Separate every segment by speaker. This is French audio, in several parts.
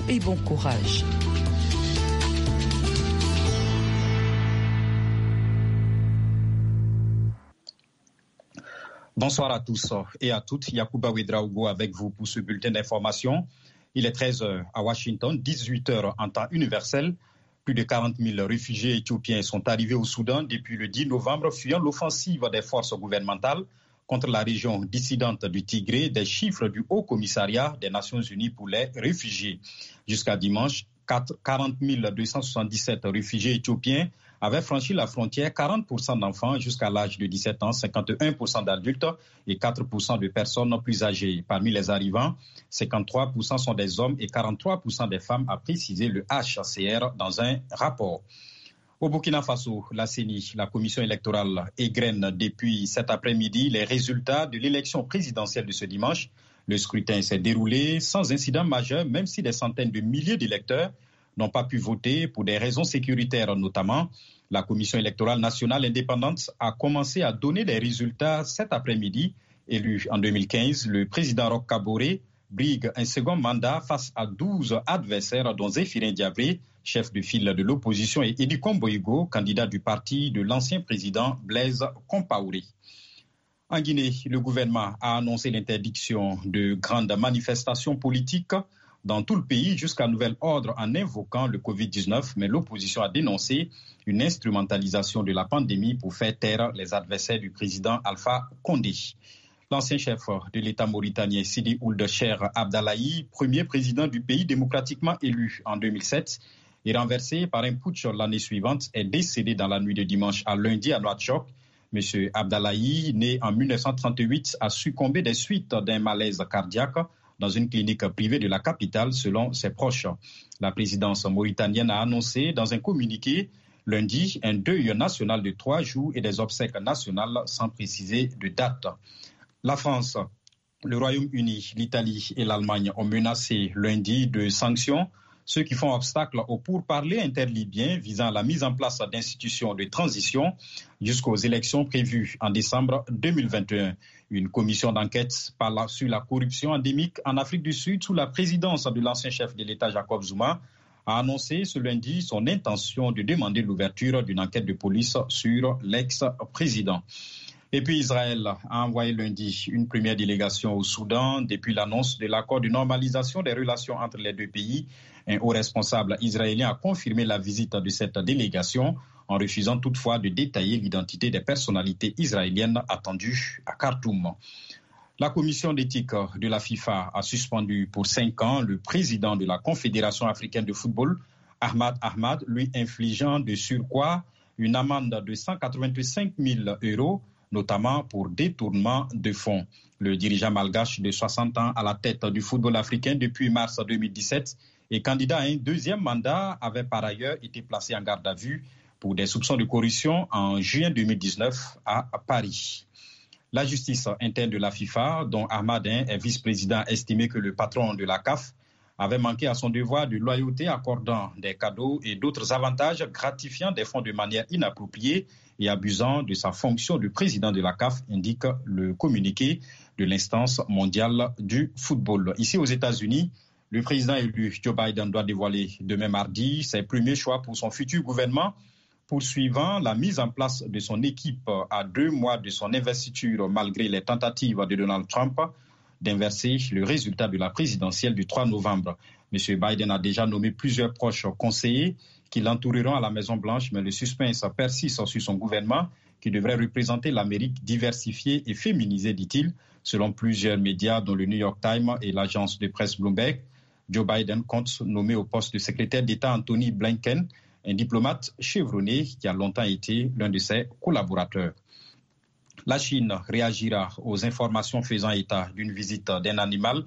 Speaker 1: et bon courage.
Speaker 2: Bonsoir à tous et à toutes. Yacouba Ouedraogo avec vous pour ce bulletin d'information. Il est 13h à Washington, 18h en temps universel. Plus de 40 000 réfugiés éthiopiens sont arrivés au Soudan depuis le 10 novembre, fuyant l'offensive des forces gouvernementales contre la région dissidente du Tigré, des chiffres du Haut-Commissariat des Nations Unies pour les réfugiés. Jusqu'à dimanche, 40 277 réfugiés éthiopiens avaient franchi la frontière, 40% d'enfants jusqu'à l'âge de 17 ans, 51% d'adultes et 4% de personnes plus âgées. Parmi les arrivants, 53% sont des hommes et 43% des femmes, a précisé le HCR dans un rapport. Au Burkina Faso, la CENI, la commission électorale, égrène depuis cet après-midi les résultats de l'élection présidentielle de ce dimanche. Le scrutin s'est déroulé sans incident majeur, même si des centaines de milliers d'électeurs n'ont pas pu voter pour des raisons sécuritaires notamment. La Commission électorale nationale indépendante a commencé à donner les résultats cet après-midi. Élu en 2015, le président Roch Kaboré brigue un second mandat face à 12 adversaires, dont Zéphirin Diabré, chef de file de l'opposition, et Edi Komboigo, candidat du parti de l'ancien président Blaise Compaoré. En Guinée, le gouvernement a annoncé l'interdiction de grandes manifestations politiques dans tout le pays jusqu'à nouvel ordre en invoquant le Covid-19, mais l'opposition a dénoncé une instrumentalisation de la pandémie pour faire taire les adversaires du président Alpha Condé. L'ancien chef de l'État mauritanien Sidi Ould Cheikh Abdallahi, premier président du pays démocratiquement élu en 2007 et renversé par un putsch l'année suivante, est décédé dans la nuit de dimanche à lundi à Nouakchott. M. Abdallahi, né en 1938, a succombé des suites d'un malaise cardiaque dans une clinique privée de la capitale, selon ses proches. La présidence mauritanienne a annoncé dans un communiqué lundi un deuil national de 3 jours et des obsèques nationales sans préciser de date. La France, le Royaume-Uni, l'Italie et l'Allemagne ont menacé lundi de sanctions, ceux qui font obstacle aux pourparlers interlibyens visant à la mise en place d'institutions de transition jusqu'aux élections prévues en décembre 2021. Une commission d'enquête sur la corruption endémique en Afrique du Sud sous la présidence de l'ancien chef de l'État Jacob Zuma a annoncé ce lundi son intention de demander l'ouverture d'une enquête de police sur l'ex-président. Et puis Israël a envoyé lundi une première délégation au Soudan depuis l'annonce de l'accord de normalisation des relations entre les deux pays. Un haut responsable israélien a confirmé la visite de cette délégation en refusant toutefois de détailler l'identité des personnalités israéliennes attendues à Khartoum. La commission d'éthique de la FIFA a suspendu pour 5 ans le président de la Confédération africaine de football, Ahmad Ahmad, lui infligeant de surcroît une amende de 185 000 €, notamment pour détournement de fonds. Le dirigeant malgache de 60 ans à la tête du football africain depuis mars 2017 et candidat à un deuxième mandat avait par ailleurs été placé en garde à vue pour des soupçons de corruption en juin 2019 à Paris. La justice interne de la FIFA, dont Ahmad est vice-président, a estimé que le patron de la CAF avait manqué à son devoir de loyauté, accordant des cadeaux et d'autres avantages gratifiant des fonds de manière inappropriée et abusant de sa fonction de président de la CAF, indique le communiqué de l'instance mondiale du football. Ici aux États-Unis, le président élu Joe Biden doit dévoiler demain mardi ses premiers choix pour son futur gouvernement, poursuivant la mise en place de son équipe à 2 mois de son investiture malgré les tentatives de Donald Trump d'inverser le résultat de la présidentielle du 3 novembre. M. Biden a déjà nommé plusieurs proches conseillers qui l'entoureront à la Maison-Blanche, mais le suspense persiste sur son gouvernement qui devrait représenter l'Amérique diversifiée et féminisée, dit-il, selon plusieurs médias dont le New York Times et l'agence de presse Bloomberg. Joe Biden compte nommer au poste de secrétaire d'État Anthony Blinken, un diplomate chevronné qui a longtemps été l'un de ses collaborateurs. La Chine réagira aux informations faisant état d'une visite d'un amiral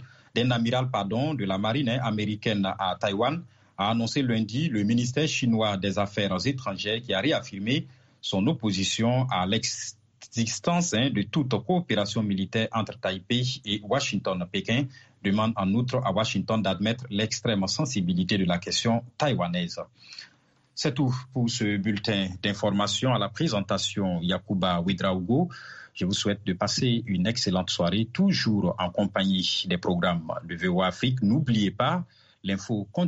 Speaker 2: de la marine américaine à Taïwan, a annoncé lundi le ministère chinois des Affaires étrangères qui a réaffirmé son opposition à l'existence de toute coopération militaire entre Taipei et Washington. Pékin demande en outre à Washington d'admettre l'extrême sensibilité de la question taïwanaise. C'est tout pour ce bulletin d'information. À la présentation, Yacouba Ouedraogo. Je vous souhaite de passer une excellente soirée, toujours en compagnie des programmes de VOA Afrique. N'oubliez pas, l'info continue.